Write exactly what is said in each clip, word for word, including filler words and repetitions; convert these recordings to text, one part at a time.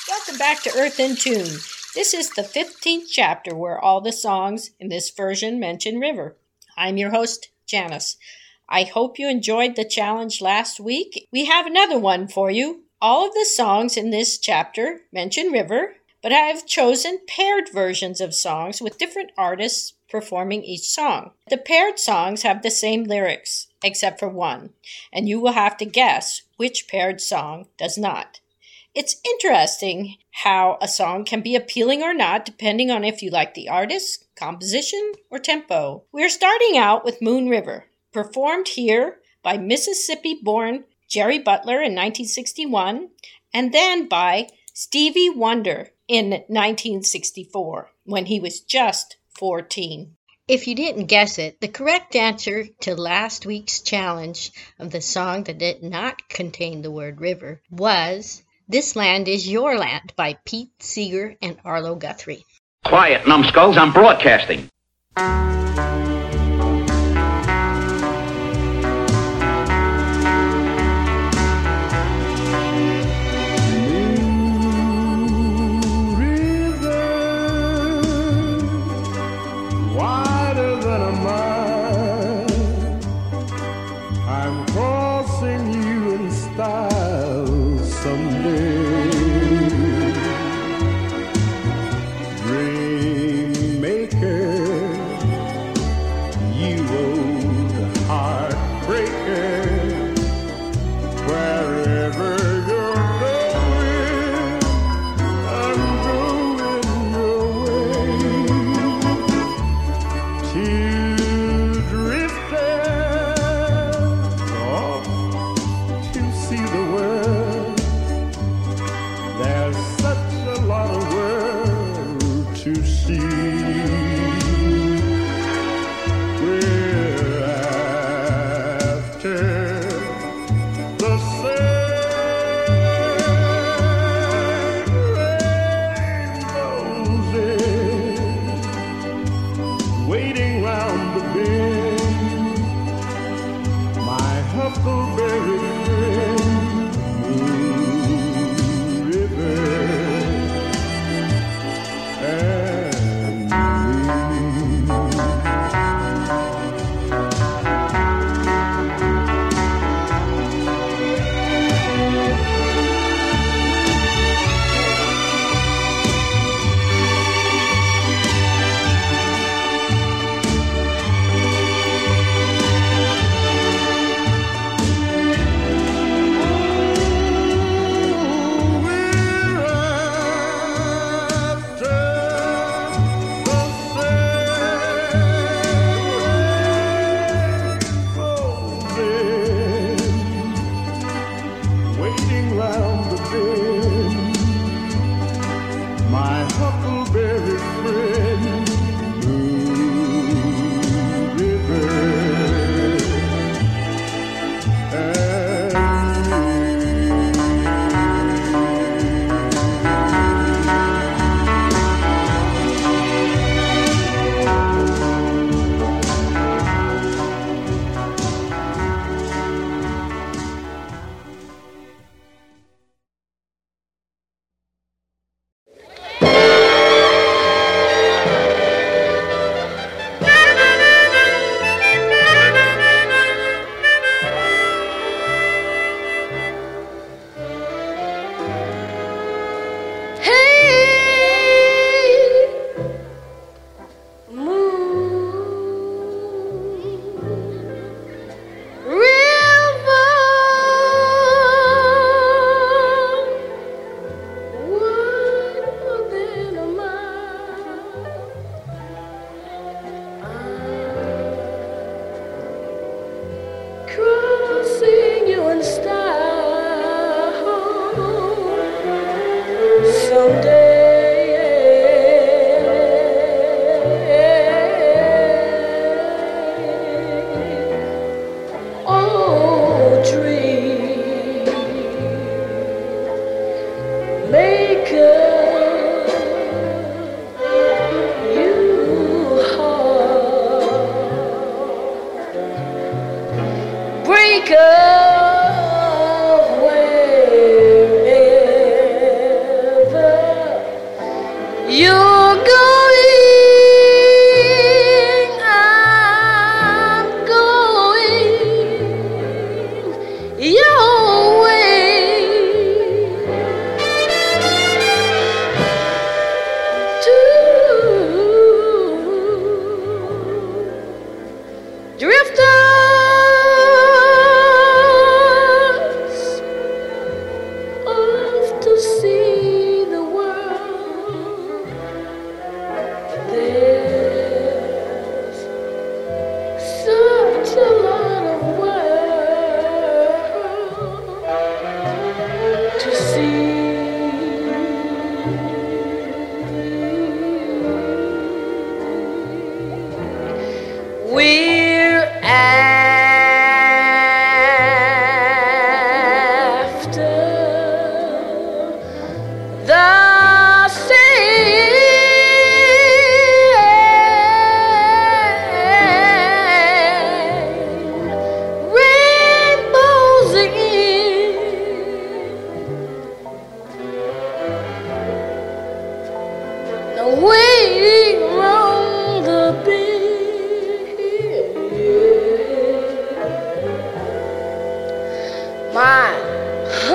Welcome back to Earth in Tune. This is the fifteenth chapter where all the songs in this version mention river. I'm your host, Janice. I hope you enjoyed the challenge last week. We have another one for you. All of the songs in this chapter mention river, but I have chosen paired versions of songs with different artists performing each song. The paired songs have the same lyrics, except for one, and you will have to guess which paired song does not. It's interesting how a song can be appealing or not depending on if you like the artist, composition, or tempo. We're starting out with Moon River, performed here by Mississippi-born Jerry Butler in nineteen sixty-one, and then by Stevie Wonder in nineteen sixty-four, when he was just fourteen. If you didn't guess it, the correct answer to last week's challenge of the song that did not contain the word river was This Land Is Your Land by Pete Seeger and Arlo Guthrie. Quiet, numbskulls, I'm broadcasting. Of wherever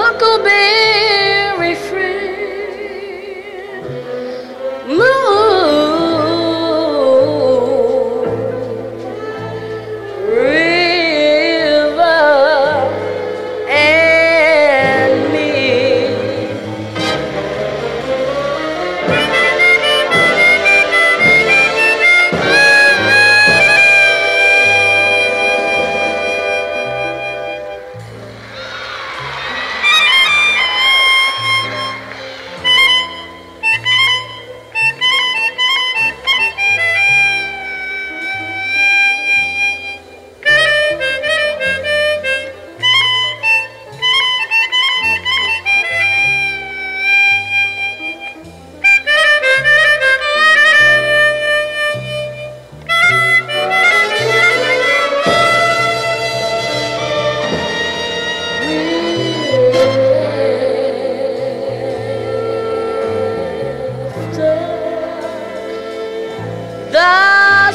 Huckleberry friend, moon, river, and me. The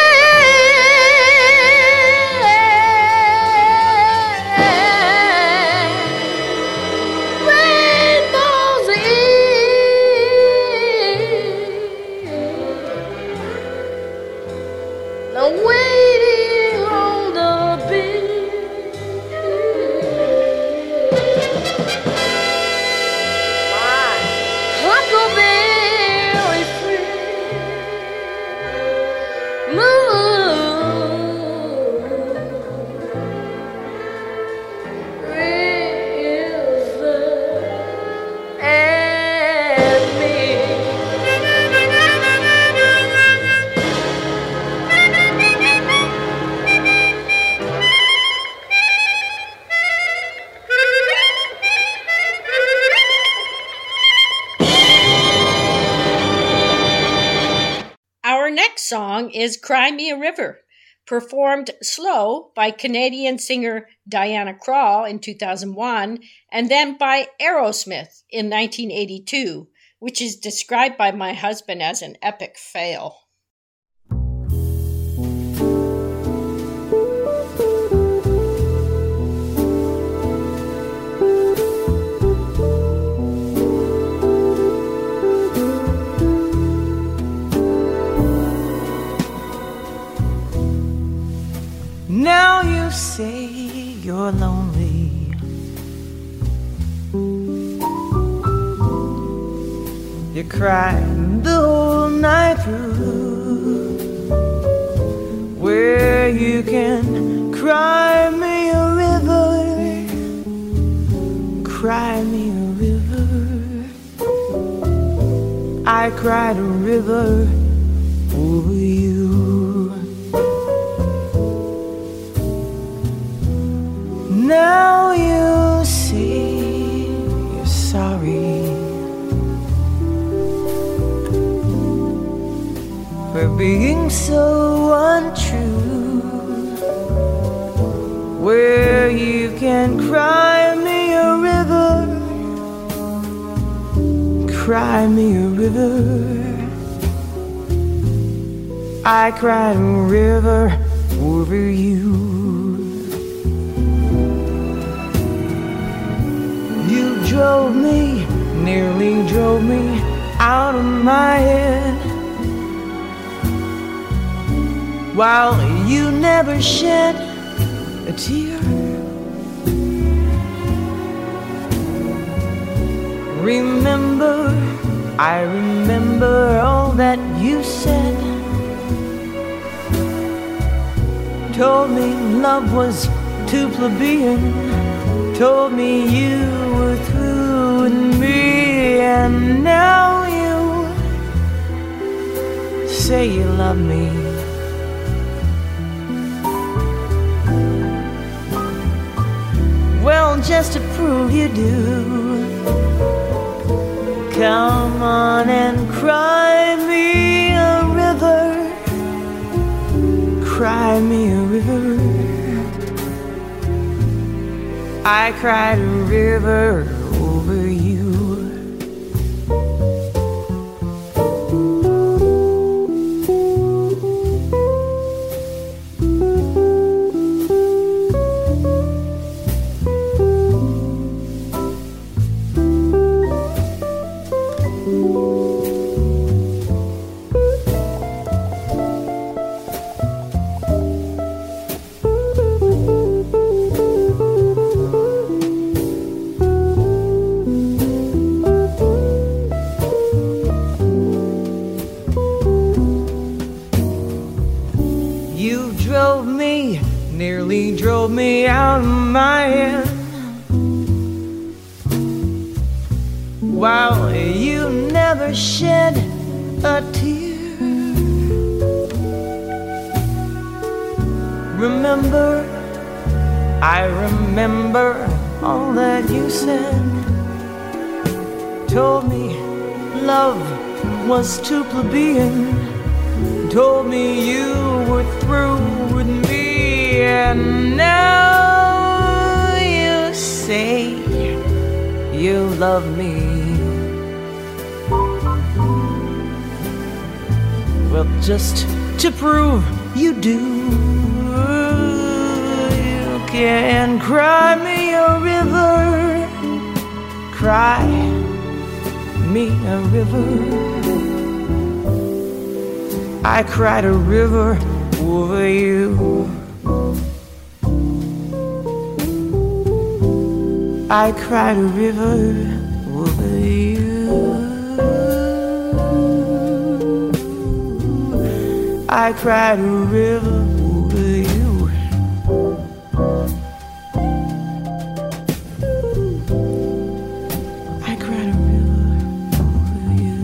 same rainbows in the waiting on the beach. My huckleberry friend, moon, river, and me. Our next song is Cry Me a River, performed slow by Canadian singer Diana Krall in two thousand one and then by Aerosmith in nineteen eighty-two, which is described by my husband as an epic fail. Now you say you're lonely. You cried the whole night through. Where you can cry me a river, cry me a river. I cried a river over you. Now you say you're sorry for being so untrue. Where you can cry me a river, cry me a river. I cried a river over you. You drove me, nearly drove me out of my head, while you never shed a tear. Remember, I remember all that you said. Told me love was too plebeian, told me you were through with me, and now you say you love me. Well, just to prove you do, come on and cry me a river, cry me a river. I cried a river over you. while you never shed a tear. Remember, I remember all that you said. Told me love was too plebeian. Told me you were through with me. And now you say you love me. Well, just to prove you do, you can cry me a river, cry me a river. I cried a river over you. I cried a river over you. I cried a river over you. I cried a river over you.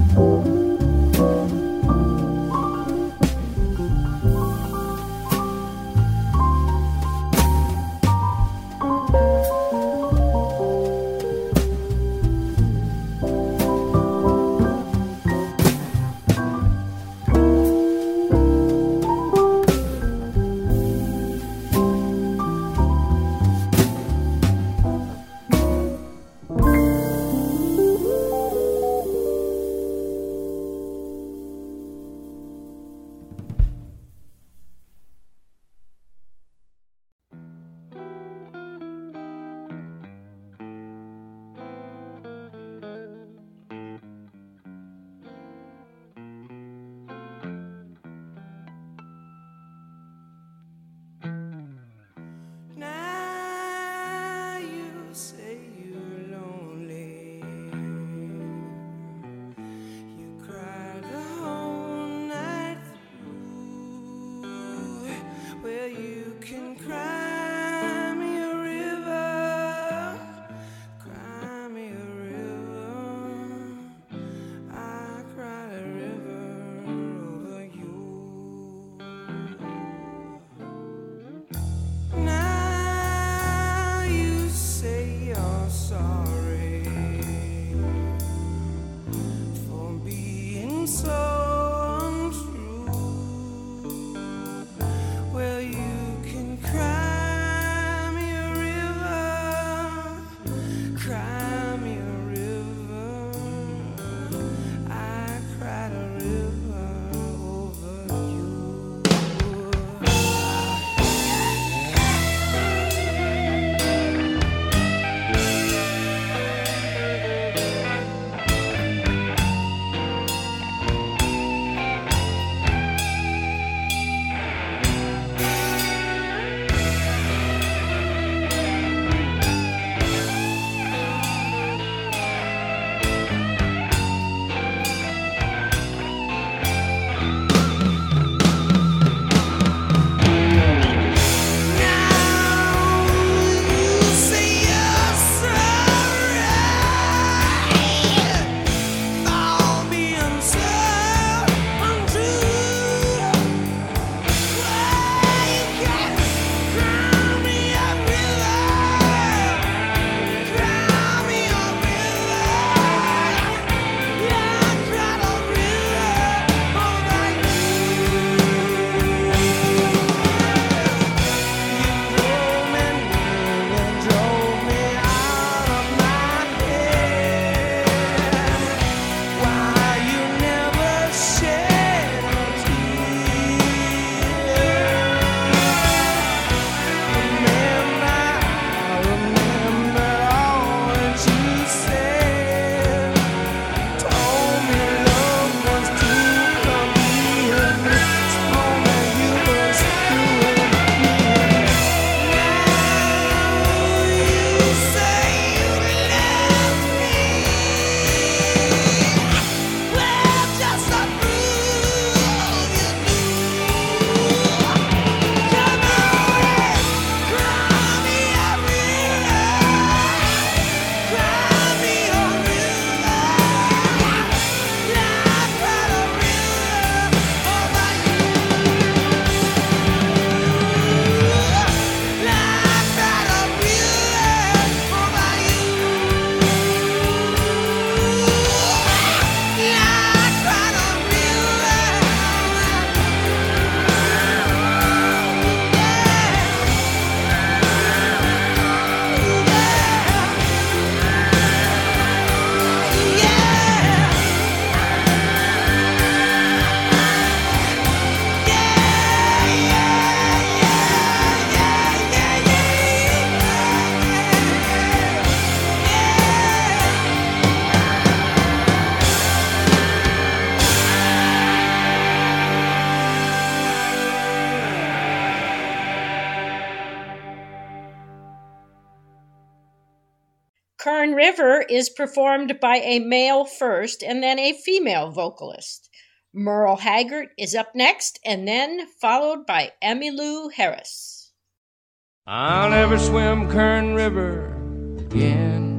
River is performed by a male first and then a female vocalist. Merle Haggard is up next and then followed by Emmylou Harris. I'll never swim Kern River again.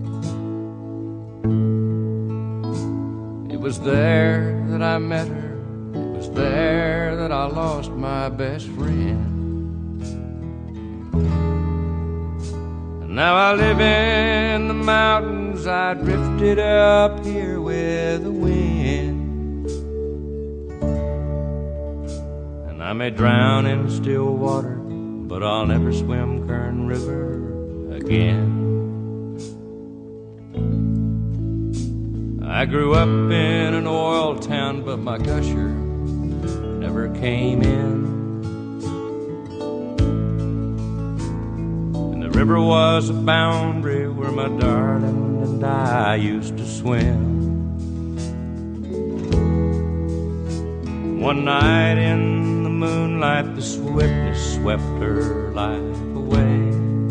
It was there that I met her. It was there that I lost my best friend. And now I live in the mountains. I drifted up here with the wind. And I may drown in still water, but I'll never swim Kern River again. I grew up in an oil town, but my gusher never came in. And the river was a boundary where my darling and I used to swim. One night in the moonlight, the swiftness swept her life away.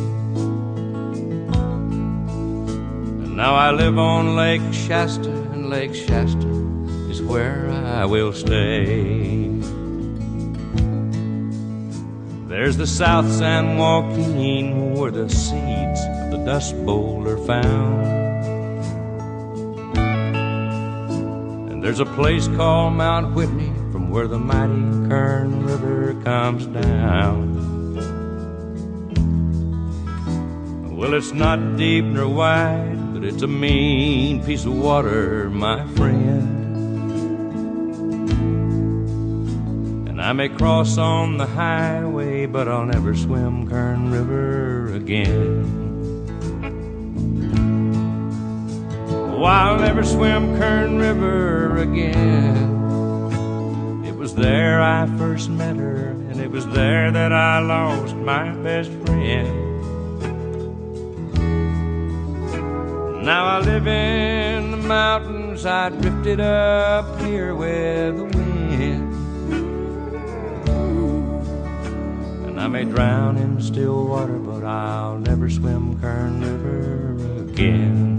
And now I live on Lake Shasta, and Lake Shasta is where I will stay. There's the South San Joaquin, where the seeds of the Dust Bowl are found. And there's a place called Mount Whitney, from where the mighty Kern River comes down. Well, it's not deep nor wide, but it's a mean piece of water, my friend. And I may cross on the highway, but I'll never swim Kern River again. Oh, I'll never swim Kern River again. It was there I first met her, and it was there that I lost my best friend. Now I live in the mountains. I drifted up here with the wind. And I may drown in still water, but I'll never swim Kern River again.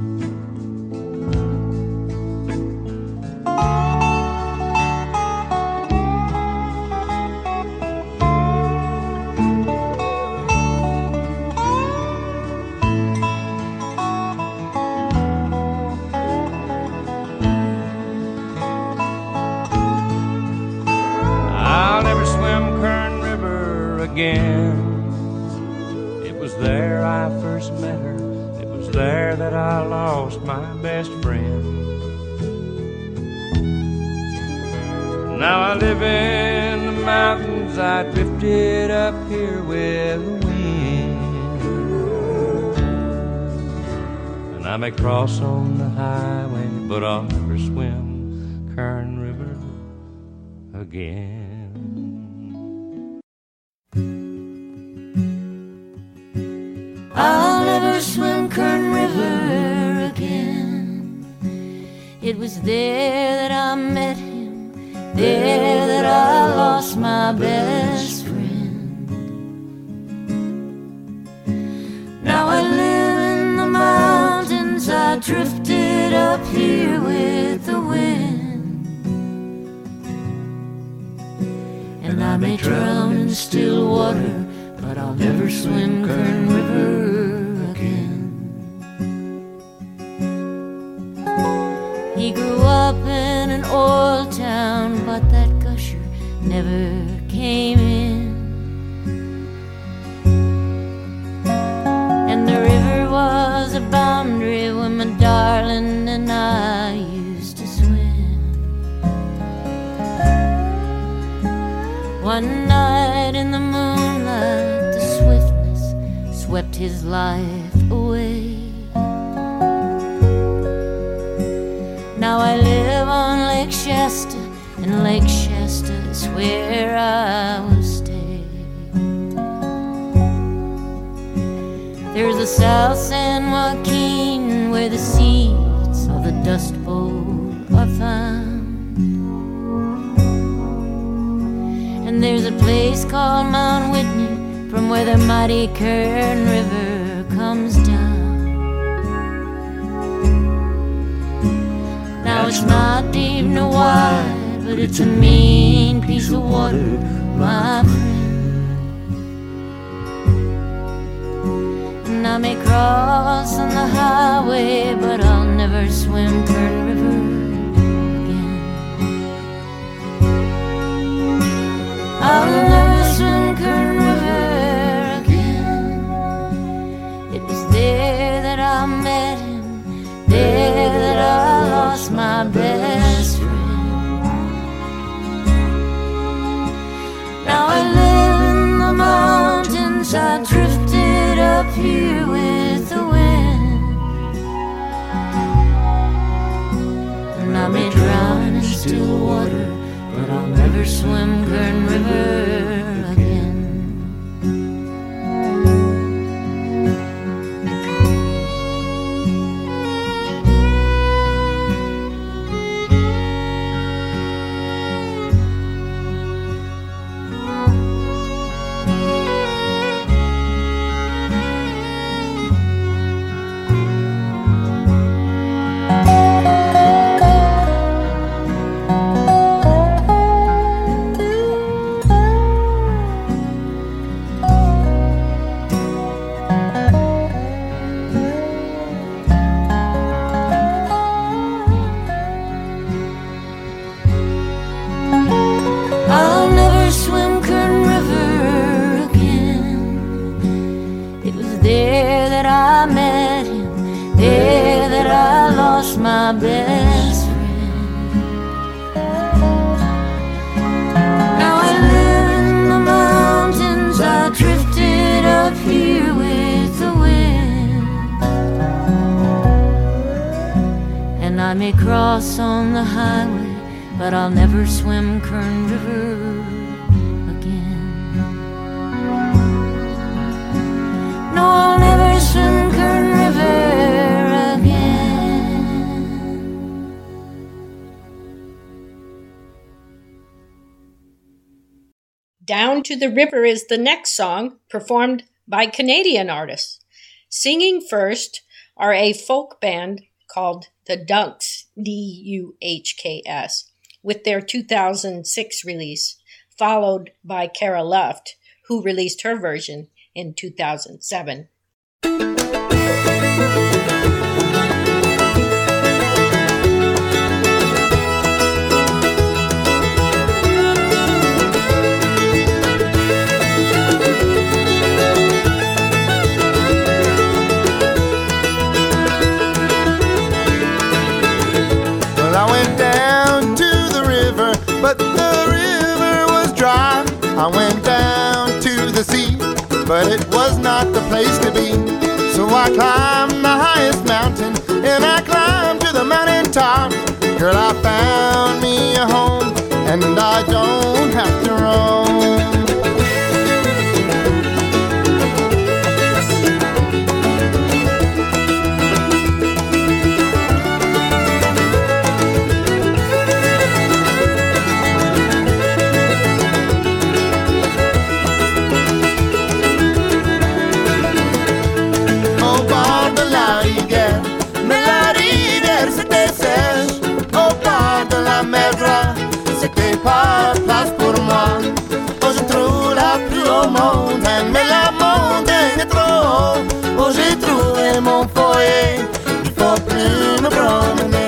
Again. It was there I first met her. It was there that I lost my best friend. Now I live in the mountains. I drifted up here with the wind. And I may cross on the highway, but I'll never swim Kern River again. I'll never swim Kern River again. It was there that I met him, there that I lost my best friend. Now I live in the mountains. I drifted up here with the wind. And I may drown in still water, but I'll never swim Kern River again. He grew up in an oil town, but that gusher never came in. And the river was a boundary where my darling and I used to swim. One night in the moonlight, the swiftness swept his life away. Now I live on Lake Shasta, and Lake Shasta is where I will stay. There's the South San Joaquin, where the seeds of the Dust Bowl are found. And there's a place called Mount Whitney, from where the mighty Kern River comes down. it's not deep nor wide, but it's a mean piece of water, my friend. And I may cross on the highway, but I'll never swim Kern River again. I'll never swim Kern River again. It was there that I met him, there that I lost my best friend. Now I live in the mountains, I drifted up here with the wind. And I may drown in still water, but I'll never swim Kern River again. I'll never swim Kern River again. It was there that I met him, there that I lost my best friend. Now I live in the mountains, I drifted up here with the wind. And I may cross on the highway, but I'll never swim Kern River again. No, I'll never swim Kern River again. Down to the River is the next song, performed by Canadian artists. Singing first are a folk band called the Dunks, D U H K S, with their two thousand six release, followed by Cara Luft, who released her version in two thousand seven. Well, I went down to the river, but the river was dry. I went down to the sea, but it was not the place to be. So I climbed the highest mountain, and I climbed to the mountain top. Girl, I found me a home, and I don't have to roam. C'était pas place pour moi. Oh, je trouve la plus haute montagne, mais la montagne est trop haute. Oh, j'ai trouvé mon foyer, il faut plus me promener.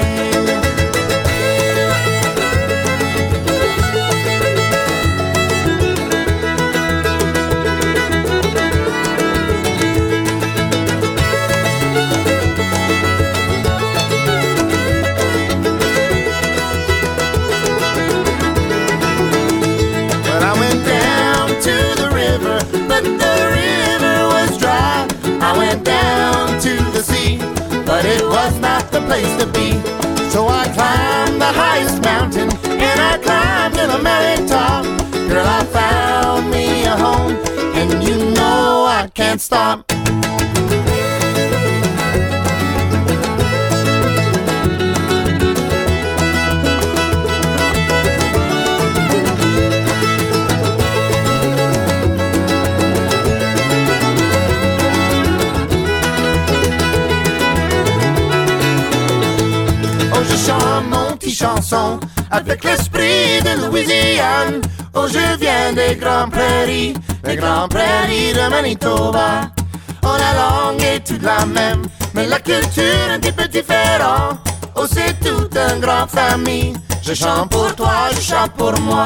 But it was not the place to be. So I climbed the highest mountain, and I climbed to the mountain top. Girl, I found me a home, and you know I can't stop. je chante mon petit chanson avec l'esprit de Louisiane. Oh, je viens des grandes prairies, des grandes prairies de Manitoba. Oh, la langue est toute la même, mais la culture un petit peu différente. Oh, c'est toute une grande famille. Je chante pour toi, je chante pour moi.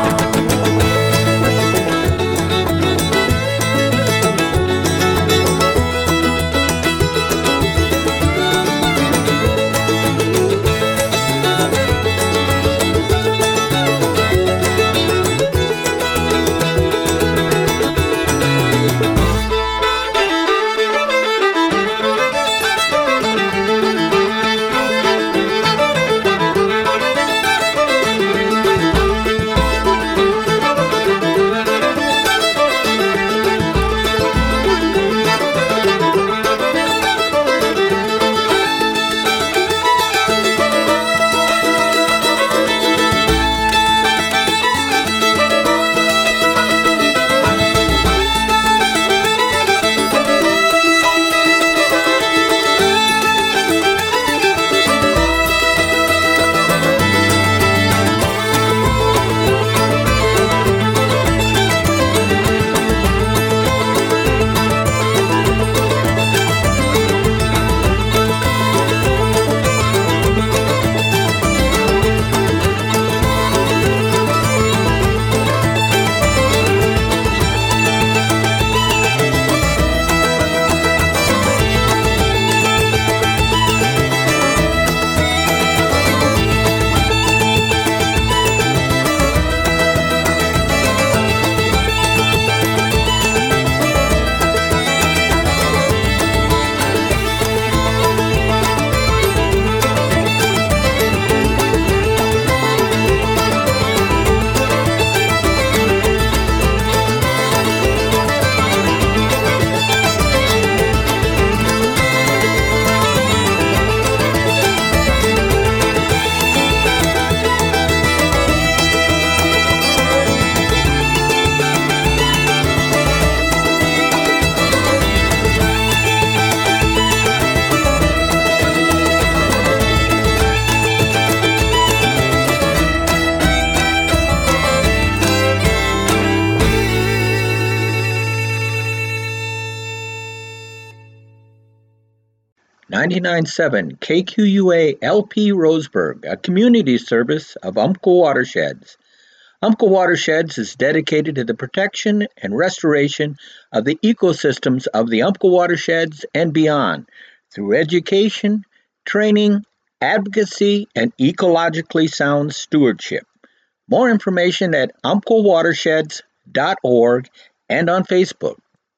ninety-nine point seven K Q U A L P Roseburg, a community service of Umpqua Watersheds. Umpqua Watersheds is dedicated to the protection and restoration of the ecosystems of the Umpqua Watersheds and beyond through education, training, advocacy, and ecologically sound stewardship. More information at umpqua watersheds dot org and on Facebook.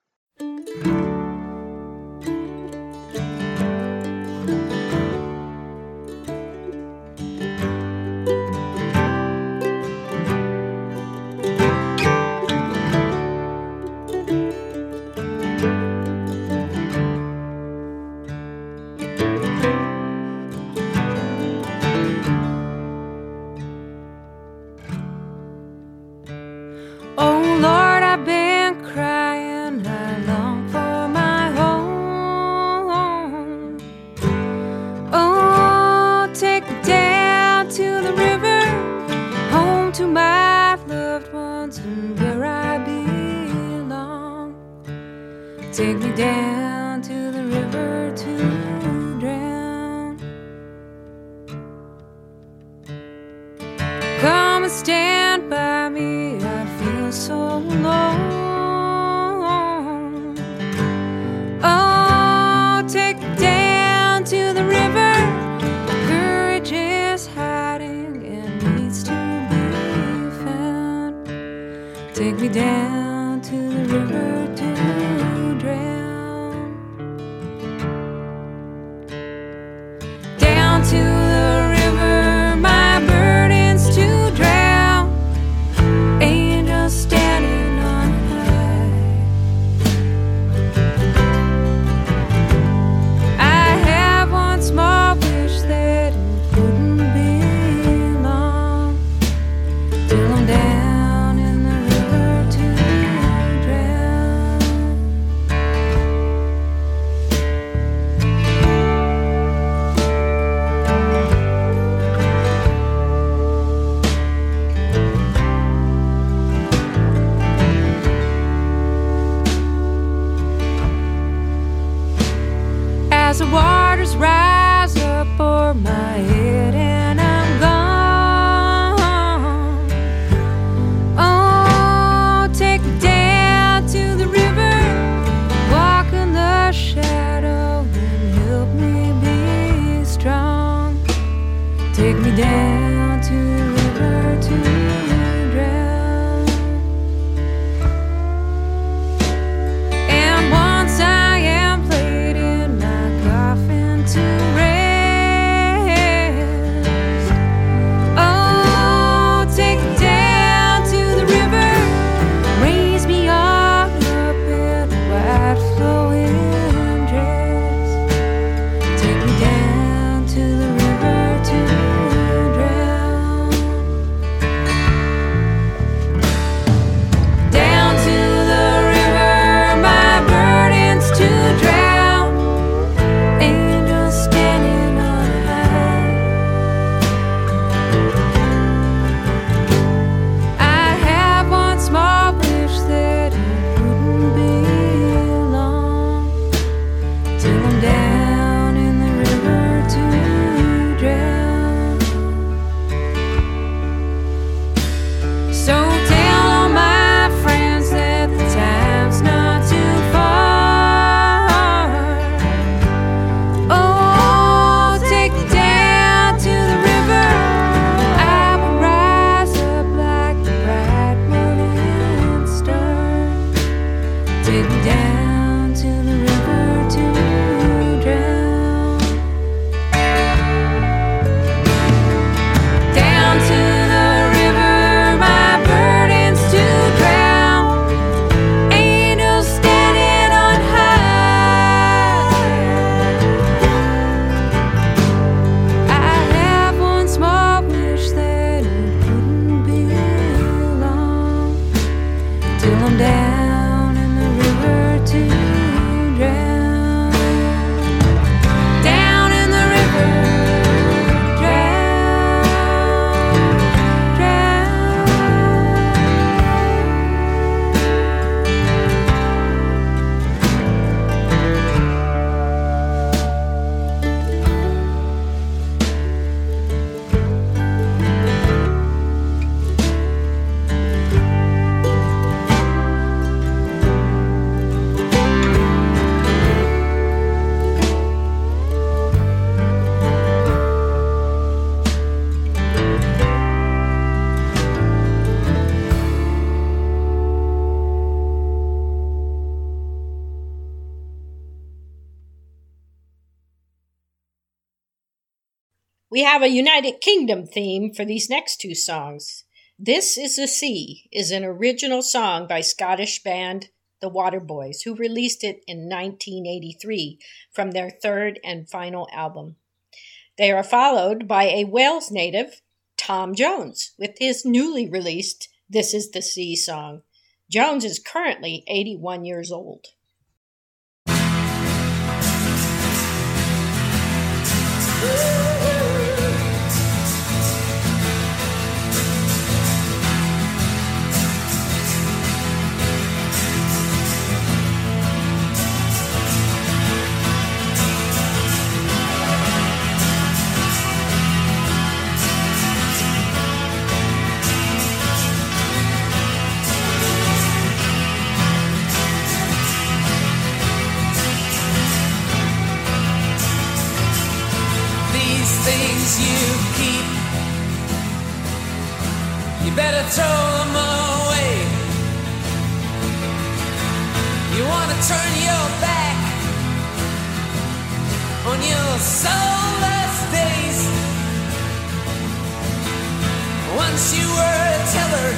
Take me down to the river to drown. Come and stand by me, I feel so alone. Oh, take me down to the river. Courage is hiding and needs to be found. Take me down to the river to to the river, my burdens to drown. Angels standing on waters rise up o'er my head and I'm gone. Oh, take me down to the river, walk in the shadow and help me be strong. Take me down to the river to drown. And once I am laid in my coffin to rest, oh, take me down to the river, raise me all up in a white flowing dress. Take me down to the river to drown. Down to the river, my burdens to drown. Angels standing on high. I have one small wish that it wouldn't be long till I'm down in the river to drown. So tell all my friends that the time's not too far. Oh, take me down to the river. I will rise up like the bright morning star. Take me down to the river to drown. Down to the river, my burdens to drown. Angels standing on high. I have one small wish that it wouldn't be long till I'm down in the river to drown. Down in the river, drown, drown. We have a United Kingdom theme for these next two songs. This Is the Sea is an original song by Scottish band The Waterboys, who released it in nineteen eighty-three from their third and final album. They are followed by a Wales native, Tom Jones, with his newly released This Is the Sea song. Jones is currently eighty-one years old. These things you keep, you better throw them away. You want to turn your back on your soulless days. Once you were tethered,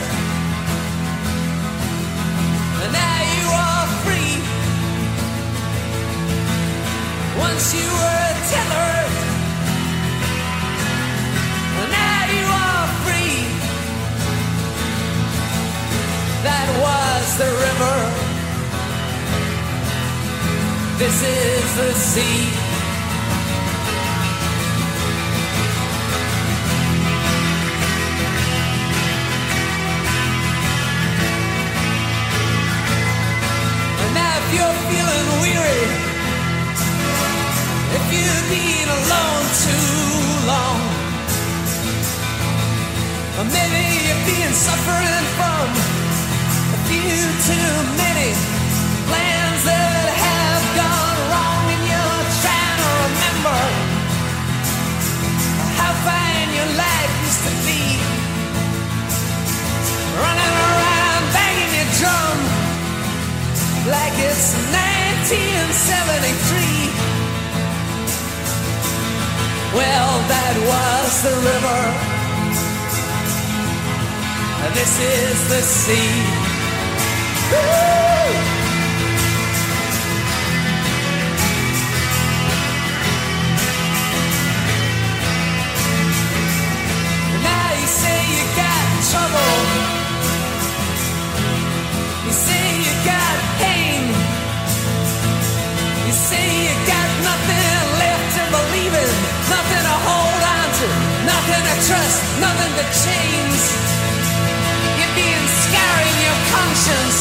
and now you are free. Once you were tethered, and now you are free. That was the river. This is the sea. And now if you're feeling weary, if you'd be been alone too long. Or maybe you've been suffering from a few too many plans that have gone wrong, and you're trying to remember how fine your life used to be. Running around banging your drum like it's nineteen seventy-three. Well, that was the river. This is the sea. Woo! Now you say you got trouble. You say you got pain. You say you got nothing left to believe in, nothing to hold on to, nothing to trust, nothing to change. You're being scarring your conscience,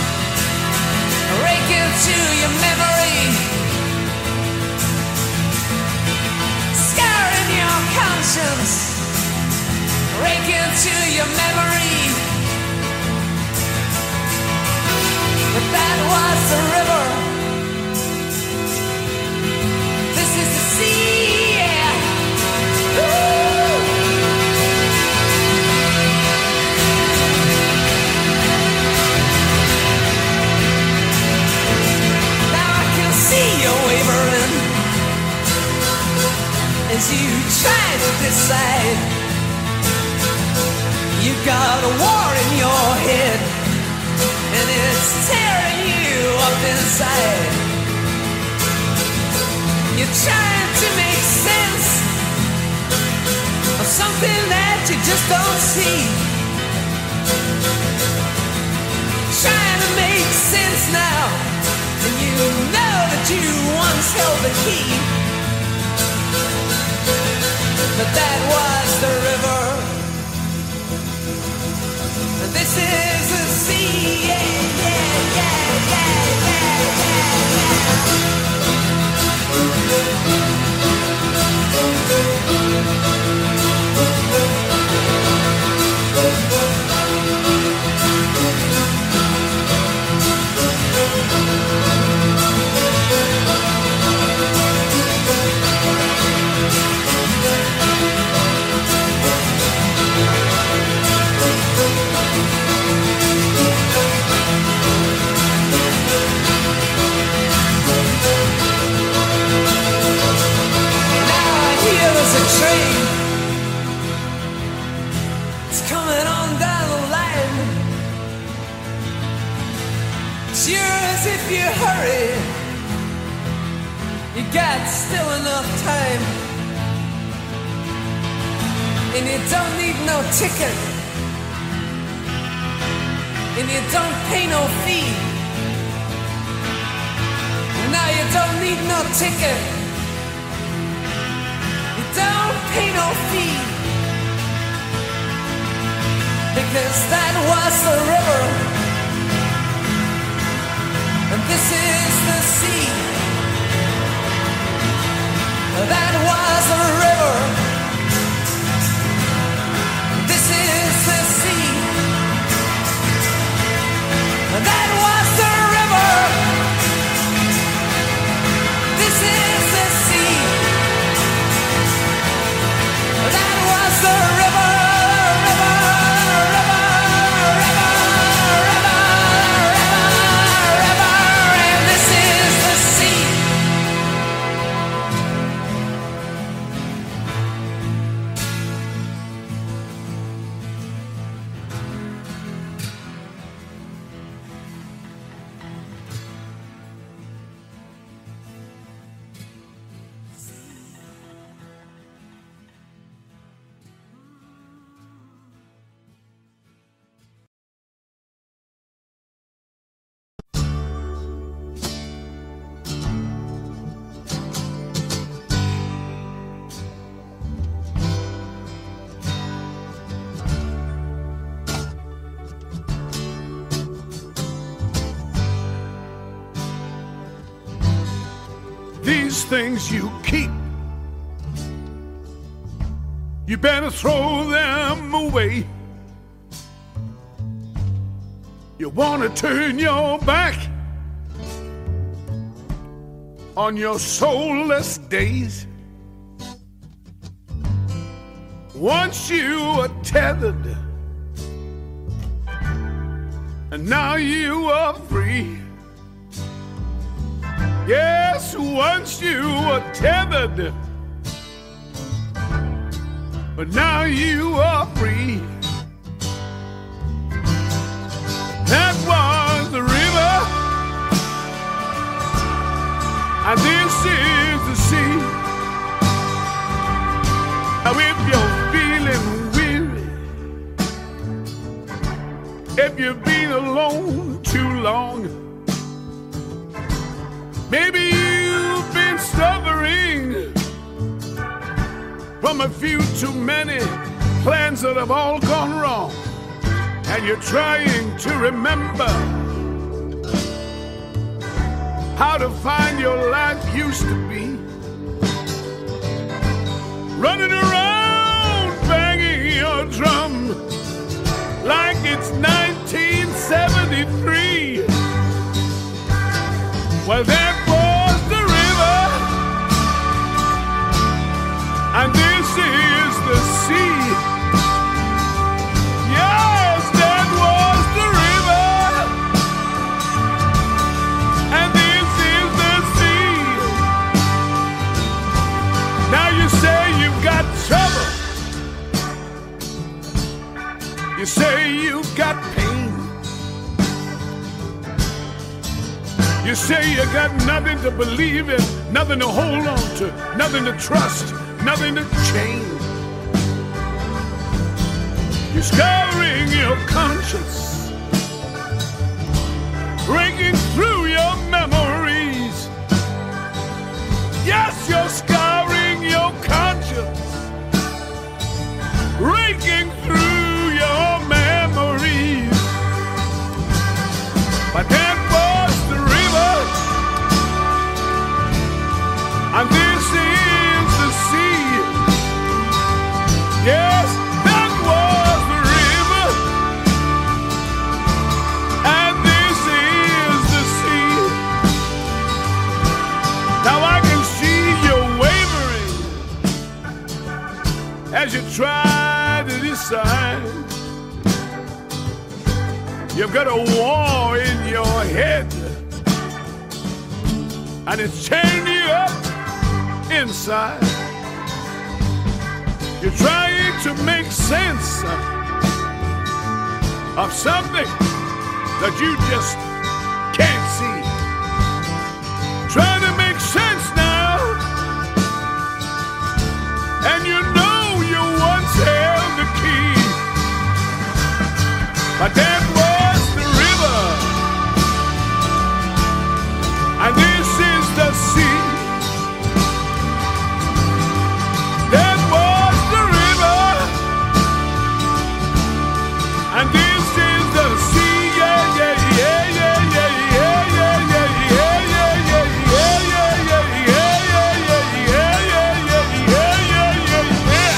raking to your memory, scarring your conscience, raking to your memory. But that was the river. This is the sea, yeah. Woo! Now I can see you wavering as you try to decide. You got a war in your head, and it's tearing you up inside. You're trying to make sense of something that you just don't see. Trying to make sense now, and you know that you once held the key. But that was the river. This is the sea, yeah, yeah, yeah, yeah, yeah, yeah, yeah. Train, it's coming on down the line. Sure as if you hurry, you got still enough time, and you don't need no ticket, and you don't pay no fee. Now you don't need no ticket, don't pay no fee, because that was the river, and this is the sea. That was the river, this is the sea. That was the river, this is the sea. That was the river, river, river, river, river, river, river, and this is the sea. These things you keep you better throw them away. You want to turn your back on your soulless days. Once you were tethered, and now you are free. Yes, once you were tethered, but now you are free. That was the river, and this is the sea. Now if you're feeling weary, if you've been alone too long, maybe you've been suffering from a few too many plans that have all gone wrong, and you're trying to remember how to find your life used to be. Running around banging your drum like it's nineteen seventy-three. Well, that was the river, and this is the sea. Yes, that was the river, and this is the sea. Now you say you've got trouble. You say you've got pain. You say you got nothing to believe in, nothing to hold on to, nothing to trust, nothing to change. You're scouring your conscience, breaking through your memories. Yes, you're scouring your conscience, breaking through your memories. But that was the river, and this is the sea. Yes, that was the river, and this is the sea. Now I can see you wavering as you try to decide. You've got a war in your head, and it's tearing you up inside. You're trying to make sense of something that you just can't see. Trying to make sense now, and you know you once held the key, but that was the river, and this is the sea. That was the river, and this is the sea. Yeah, yeah, yeah, yeah, yeah, yeah, yeah, yeah, yeah, yeah, yeah, yeah, yeah, yeah, yeah, yeah, yeah, yeah.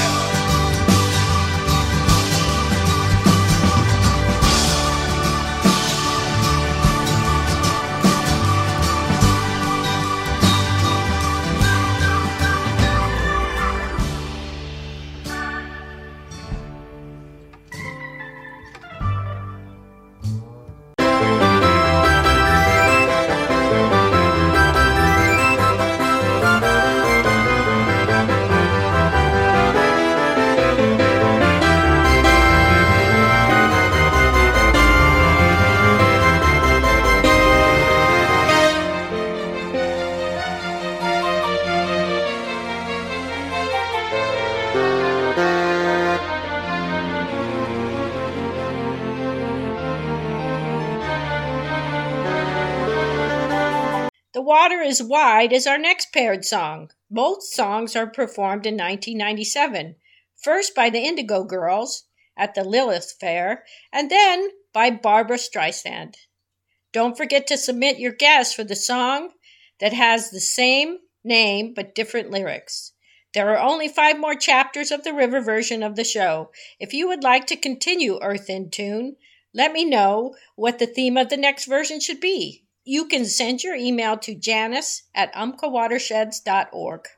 The Water is Wide is our next paired song. Both songs are performed in nineteen ninety-seven, first by the Indigo Girls at the Lilith Fair, and then by Barbra Streisand. Don't forget to submit your guess for the song that has the same name but different lyrics. There are only five more chapters of the river version of the show. If you would like to continue Earth in Tune, let me know what the theme of the next version should be. You can send your email to janice at umpqawatersheds dot org.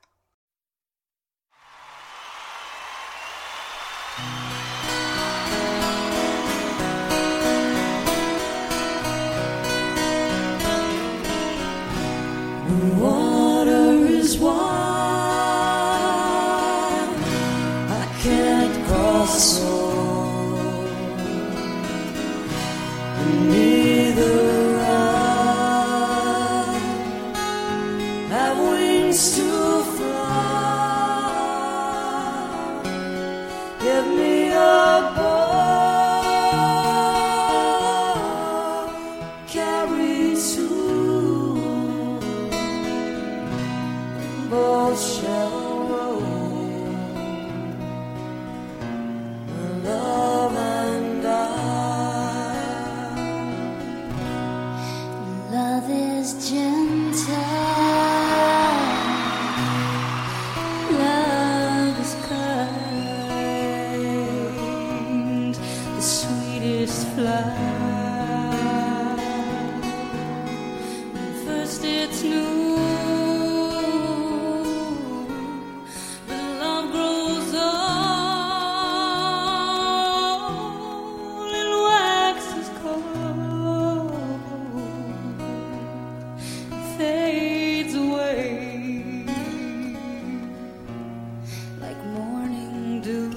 The water is wide, I can't cross over, and neither I have wings to fly. Give me a boat, carry two. Both shall roll, my love and I. Love is gentle, love is kind, the sweetest flower. When first it's new, fades away like morning dew.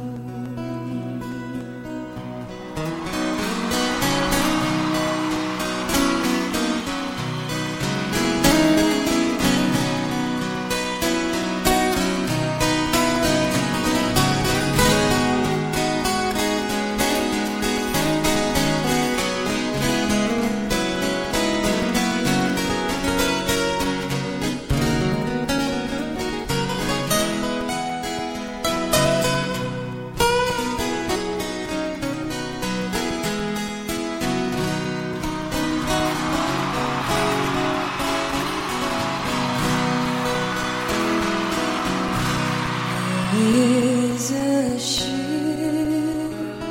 Is a ship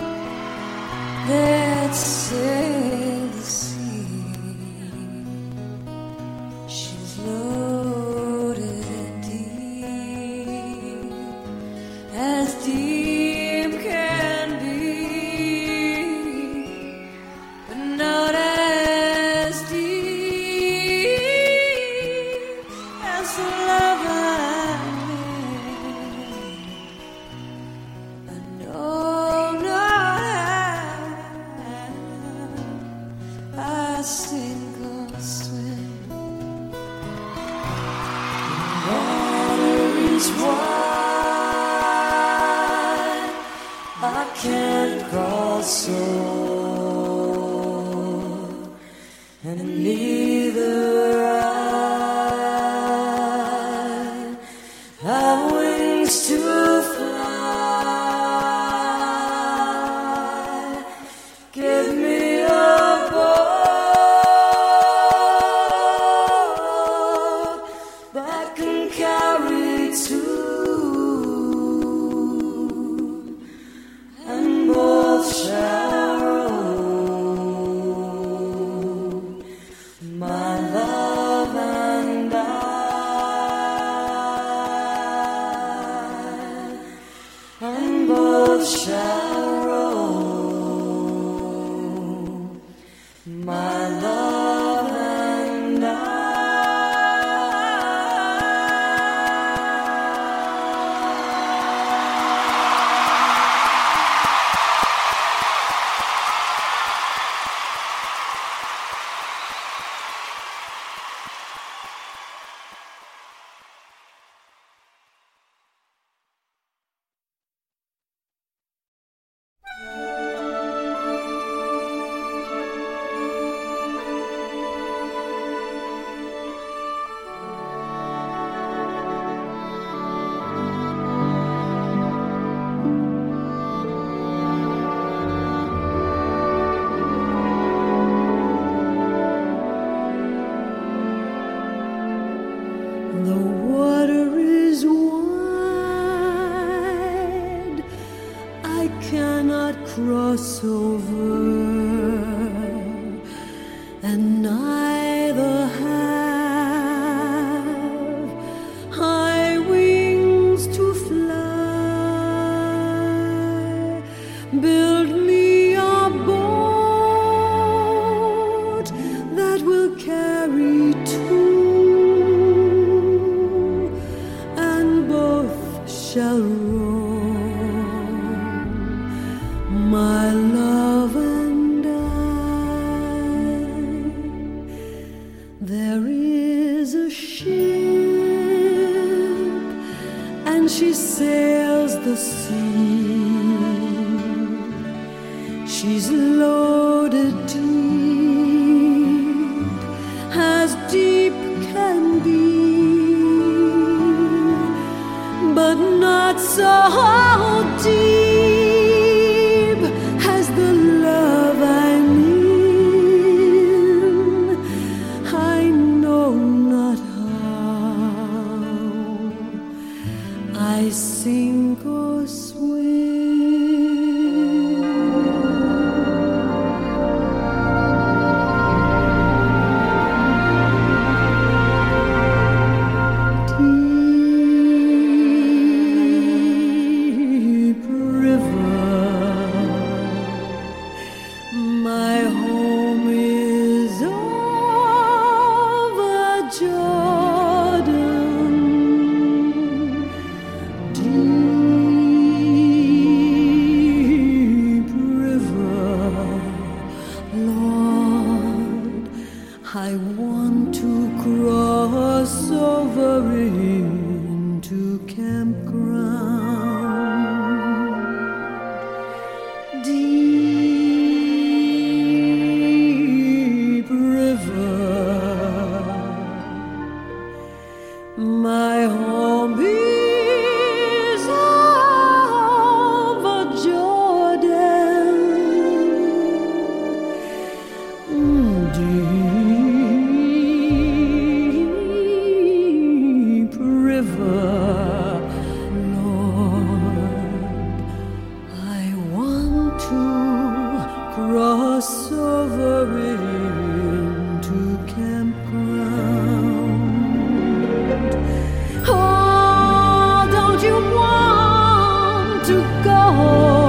that sails the sea. She's loaded deep, as deep can be, but not as deep as the love I no, not I sink or swim. The water is wide, I can't cross over, and neither I have wings to fly. Give me a boat that can carry two, and both shall roll, my love and I, and both shall roll, my love and I. not cross over, and neither have I wings to fly. Build me a boat that will carry two, and both shall row, my love and I. There is a ship, and she sails the sea. She's loaded deep, as deep can be, but not so deep as the love I mean. I know not how I sink or swim. Deep river, my home is over Jordan. Deep river, Lord, I want to cross over into campground. Deep river, my home is over Jordan. Deep river, Lord, I want to cross over into campground. Oh, don't you want to go?